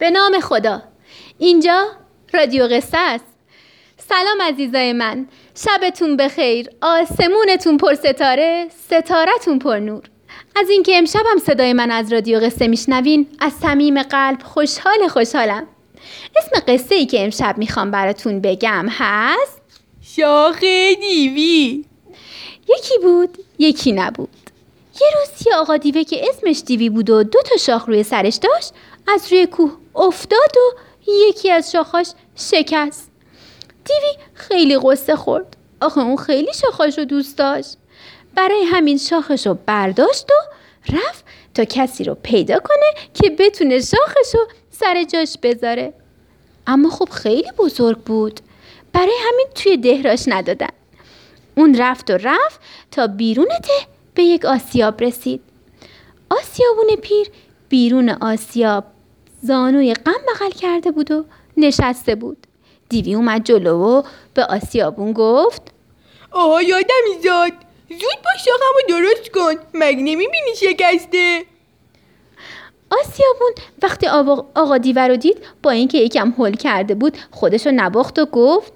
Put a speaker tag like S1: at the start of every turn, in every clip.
S1: به نام خدا. اینجا رادیو قصه است. سلام عزیزای من، شبتون بخیر، آسمونتون پر ستاره، ستارتون پر نور. از اینکه امشب هم صدای من از رادیو قصه میشنوین از صمیم قلب خوشحالم. اسم قصه ای که امشب میخوام براتون بگم هست
S2: شاخ دیوی.
S1: یکی بود یکی نبود. یه روز یه آقا دیوه که اسمش دیوی بود و 2 شاخ روی سرش داشت از روی کوه افتاد و یکی از شاخاش شکست. دیوی خیلی غصه خورد. آخه اون خیلی شاخاشو دوست داشت. برای همین شاخشو برداشت و رفت تا کسی رو پیدا کنه که بتونه شاخشو سر جاش بذاره. اما خب خیلی بزرگ بود، برای همین توی دهراش ندادن. اون رفت تا بیرون ته به یک آسیاب رسید. آسیابون پیر بیرون آسیاب زانوی غم بغل کرده بود و نشسته بود. دیوی اومد جلو و به آسیابون گفت
S2: آها یادم زاد، زود با شاخمو درست کن، مگه نمیبینی شکسته؟
S1: آسیابون وقتی آقا دیوه رو دید با اینکه یکم هول کرده بود خودشو نباخت و گفت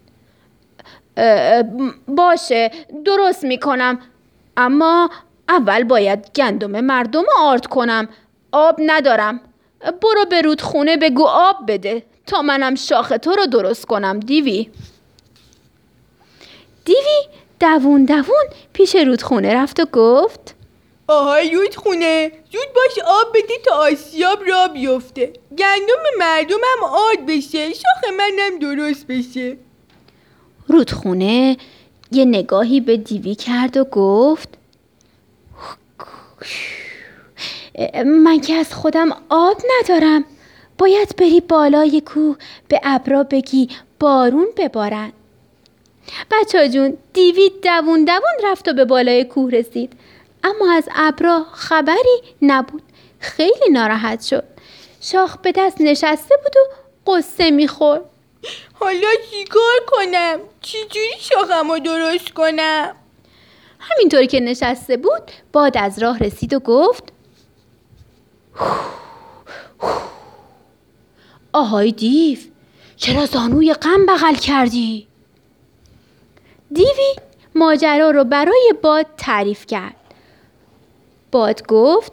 S1: باشه درست میکنم، اما اول باید گندم مردم آرد کنم. آب ندارم، برو به رودخونه بگو آب بده تا منم شاخ تو رو درست کنم. دیوی دوون پیش رودخونه رفت و گفت
S2: آهای رودخونه، زود باش آب بده تا آسیاب را بیفته، گندم مردمم آرد بشه، شاخ منم درست بشه.
S1: رودخونه یه نگاهی به دیوی کرد و گفت من که از خودم آب ندارم، باید بری بالای کوه به ابرا بگی بارون ببارن. بچه‌ها جون، دیوی دوون رفت و به بالای کوه رسید، اما از ابرا خبری نبود. خیلی ناراحت شد. شاخ به دست نشسته بود و قصه میخورد.
S2: حالا چیکار کنم؟ چجوری شاخمو درست کنم؟
S1: همینطوری که نشسته بود باد از راه رسید و گفت آهای دیو، چرا زانوی غم بغل کردی؟ دیوی ماجرا رو برای باد تعریف کرد. باد گفت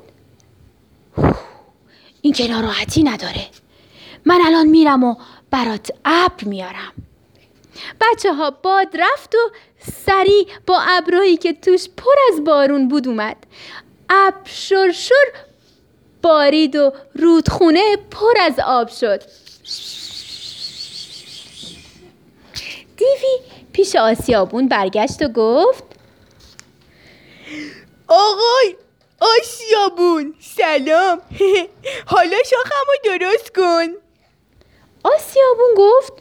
S1: این که ناراحتی نداره، من الان میرم و برات ابر میارم. بچه ها باد رفت و سریع با ابرهایی که توش پر از بارون بود اومد. ابر شرشر بارید و رودخونه پر از آب شد. دیوی پیش آسیابون برگشت و گفت
S2: آقای آسیابون سلام، حالا شاخمو درست کن.
S1: آسیابون گفت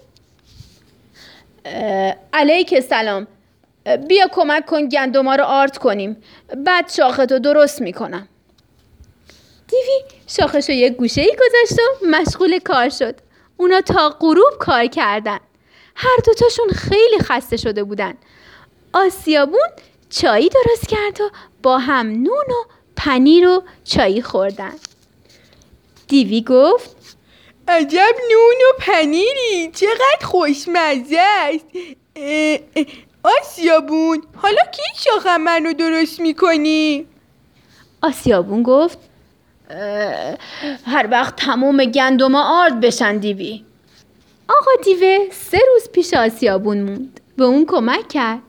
S1: علیک سلام، بیا کمک کن گندما رو آرد کنیم، بعد شاختو درست میکنم. دیوی شاخشو یک گوشه‌ای گذاشت و مشغول کار شد. اونا تا غروب کار کردن. هر 2تاشون خیلی خسته شده بودن. آسیابون چایی درست کرد و با هم نون و پنیر و چایی خوردن. دیوی گفت
S2: عجب نون و پنیری، چقدر خوشمزه است. آسیابون حالا کی شاخم منو درست میکنی؟
S1: آسیابون گفت هر وقت تمام گندما آرد بشن دیوی. آقا دیوه 3 روز پیش آسیابون موند، به اون کمک کرد.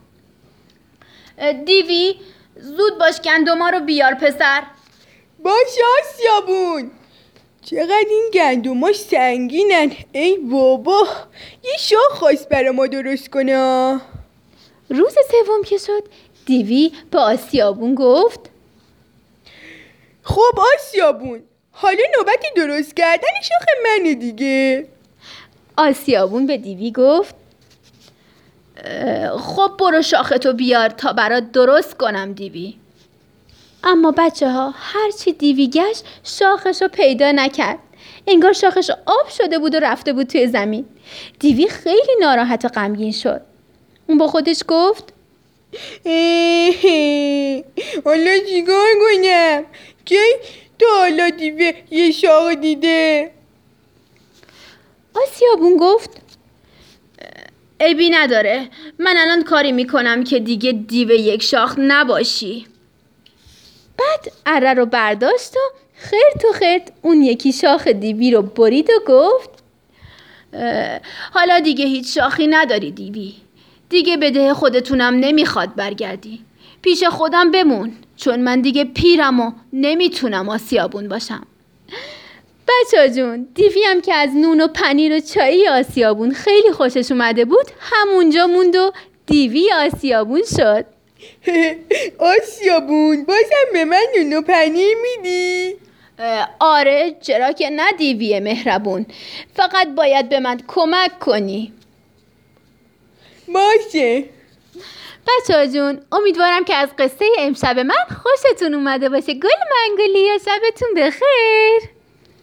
S1: دیوی زود باش گندما رو بیار پسر.
S2: باش آسیابون. چقدر این گندماش سنگینن، ای بابا، یه شاخ خواست برای ما درست کنه.
S1: روز 3 که شد دیوی به آسیابون گفت
S2: خب آسیابون، حالا نوبت درست کردن شاخ منه دیگه.
S1: آسیابون به دیوی گفت خب برو شاختو بیار تا برات درست کنم دیوی. اما بچه ها هرچی دیوی گشت شاخشو پیدا نکرد. انگار شاخش آب شده بود و رفته بود توی زمین. دیوی خیلی ناراحت و غمگین شد. اون با خودش گفت
S2: حالا چیکار کنم؟ کی تا حالا دیوه یه شاخ دیده؟
S1: آسیابون گفت عیبی نداره، من الان کاری میکنم که دیگه دیو یک شاخ نباشی. بعد اره رو برداشت و خرت و خرت اون یکی شاخ دیوی رو برید و گفت حالا دیگه هیچ شاخی نداری دیوی، دیگه به ده خودتونم نمیخواد برگردی، پیش خودم بمون، چون من دیگه پیرم و نمیتونم آسیابون باشم. بچه‌ها جون، دیوی هم که از نون و پنیر و چایی آسیابون خیلی خوشش اومده بود همونجا موند و دیوی آسیابون شد.
S2: آسیابون بازم به من نون و پنیر میدی؟
S1: آره، چرا که نه دیوی مهربون، فقط باید به من کمک کنی.
S2: باشه.
S1: بچه‌ها جون، امیدوارم که از قصه امشب من خوشتون اومده باشه. گل منگولی، شبتون بخیر.